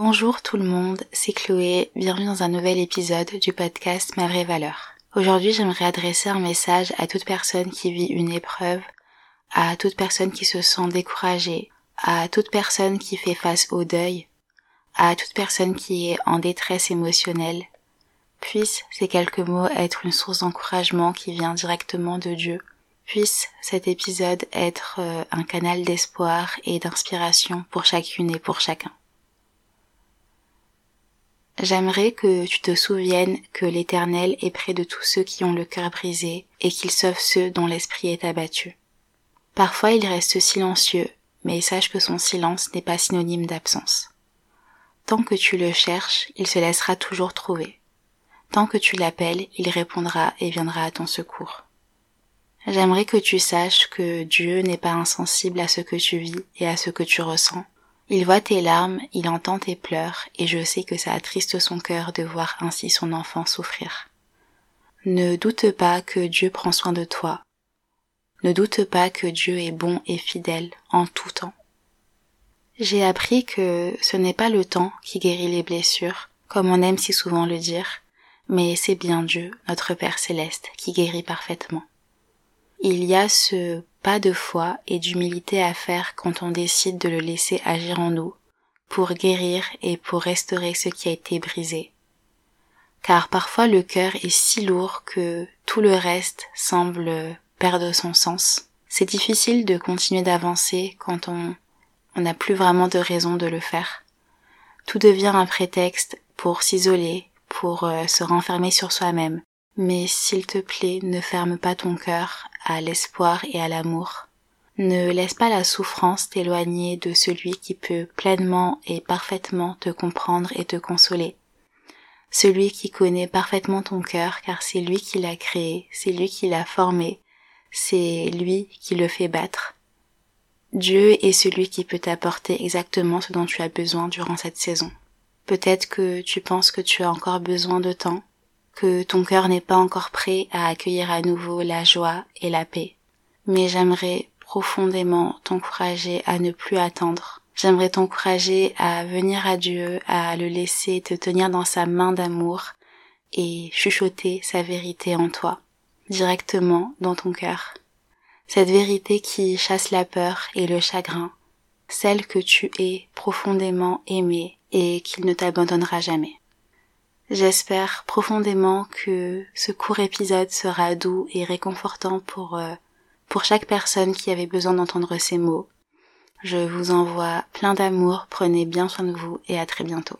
Bonjour tout le monde, c'est Chloé, bienvenue dans un nouvel épisode du podcast Ma vraie valeur. Aujourd'hui, j'aimerais adresser un message à toute personne qui vit une épreuve, à toute personne qui se sent découragée, à toute personne qui fait face au deuil, à toute personne qui est en détresse émotionnelle. Puissent ces quelques mots être une source d'encouragement qui vient directement de Dieu. Puisse cet épisode être un canal d'espoir et d'inspiration pour chacune et pour chacun. J'aimerais que tu te souviennes que l'Éternel est près de tous ceux qui ont le cœur brisé et qu'il sauve ceux dont l'esprit est abattu. Parfois il reste silencieux, mais sache que son silence n'est pas synonyme d'absence. Tant que tu le cherches, il se laissera toujours trouver. Tant que tu l'appelles, il répondra et viendra à ton secours. J'aimerais que tu saches que Dieu n'est pas insensible à ce que tu vis et à ce que tu ressens. Il voit tes larmes, il entend tes pleurs, et je sais que ça attriste son cœur de voir ainsi son enfant souffrir. Ne doute pas que Dieu prend soin de toi. Ne doute pas que Dieu est bon et fidèle en tout temps. J'ai appris que ce n'est pas le temps qui guérit les blessures, comme on aime si souvent le dire, mais c'est bien Dieu, notre Père Céleste, qui guérit parfaitement. Il y a ce pas de foi et d'humilité à faire quand on décide de le laisser agir en nous, pour guérir et pour restaurer ce qui a été brisé. Car parfois le cœur est si lourd que tout le reste semble perdre son sens. C'est difficile de continuer d'avancer quand on n'a plus vraiment de raison de le faire. Tout devient un prétexte pour s'isoler, pour se renfermer sur soi-même. Mais s'il te plaît, ne ferme pas ton cœur à l'espoir et à l'amour. Ne laisse pas la souffrance t'éloigner de celui qui peut pleinement et parfaitement te comprendre et te consoler. Celui qui connaît parfaitement ton cœur, car c'est lui qui l'a créé, c'est lui qui l'a formé, c'est lui qui le fait battre. Dieu est celui qui peut t'apporter exactement ce dont tu as besoin durant cette saison. Peut-être que tu penses que tu as encore besoin de temps, que ton cœur n'est pas encore prêt à accueillir à nouveau la joie et la paix. Mais j'aimerais profondément t'encourager à ne plus attendre. J'aimerais t'encourager à venir à Dieu, à le laisser te tenir dans sa main d'amour et chuchoter sa vérité en toi, directement dans ton cœur. Cette vérité qui chasse la peur et le chagrin, celle que tu es profondément aimée et qu'il ne t'abandonnera jamais. J'espère profondément que ce court épisode sera doux et réconfortant pour chaque personne qui avait besoin d'entendre ces mots. Je vous envoie plein d'amour, prenez bien soin de vous et à très bientôt.